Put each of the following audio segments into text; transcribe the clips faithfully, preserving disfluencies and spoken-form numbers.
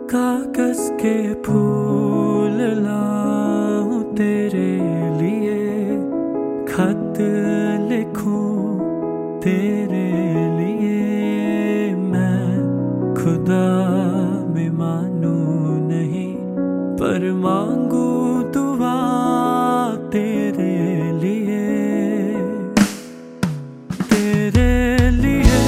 कागज के फूल लाऊं तेरे लिए, खत लिखूं तेरे लिए। मैं खुदा में मानूं नहीं, पर मांगू दुआ तेरे लिए। तेरे लिए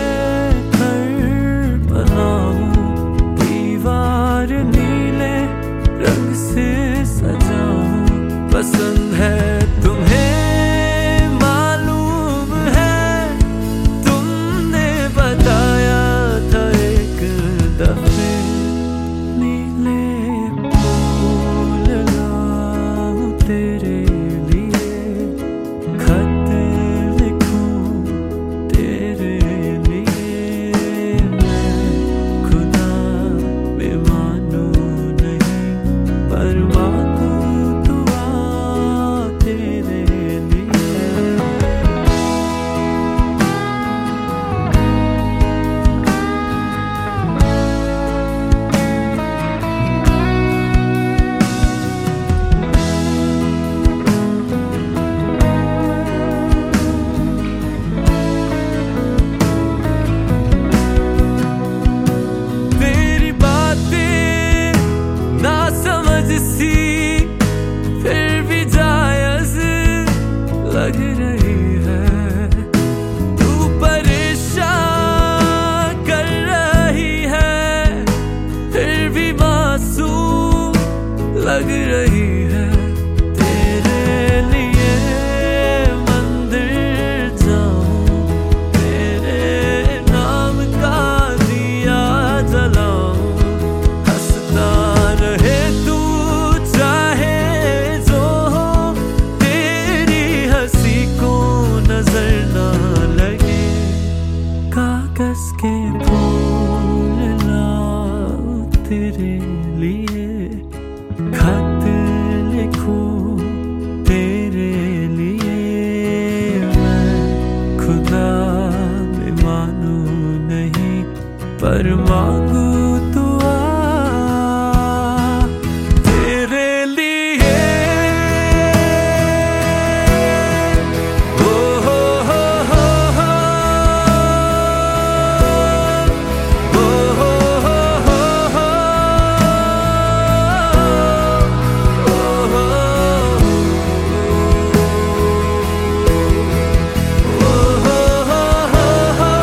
घर बनाऊं, दीवार नीले रंग से सजाऊं। पसंद है तुम्हें मालूम है, तुमने बताया था एक दफे। नीले फूल लाऊं तेरे लिए, खत लिखूं तेरे लिए। मैं खुदा में मानूं नहीं, पर मांगू दुआ तेरे लिए। तेरी बातें ना समझ सी, फिर भी जायज लग रही है। तू परेशान कर रही है, फिर भी मासूम लग रही है। तेरे लिए मंदिर जाऊं, तेरे नाम का दिया जलाऊं। हंसता रहे तू चाहे जो हो, तेरी हंसी को नजर ना लगे। कागज के फूल लाऊं तेरे लिए, खत लिखूं तेरे लिए। मैं खुदा में मानूं नहीं, पर मांगू दुआ तेरे लिए। ओ हो हो हो हो, ओ हो हो हो हो, ओ हो, ओ हो हो हो हो,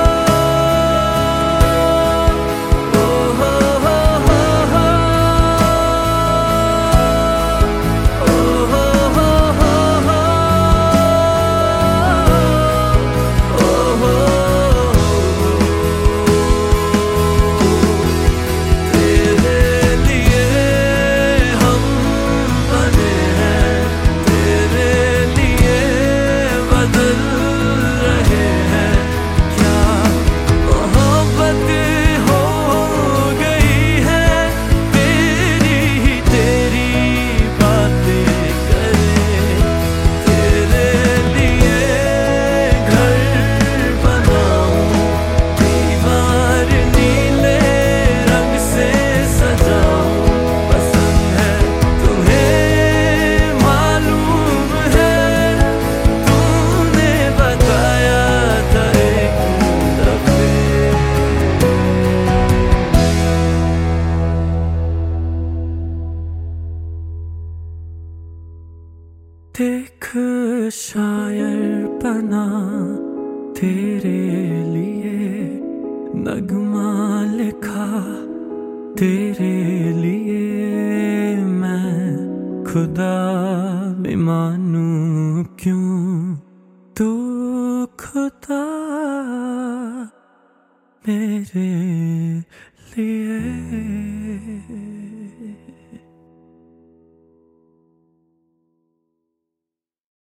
देख शायर बना तेरे लिए, नगमा लिखा तेरे लिए। मैं खुदा में मानूं क्यों, तू खुदा मेरे लिए।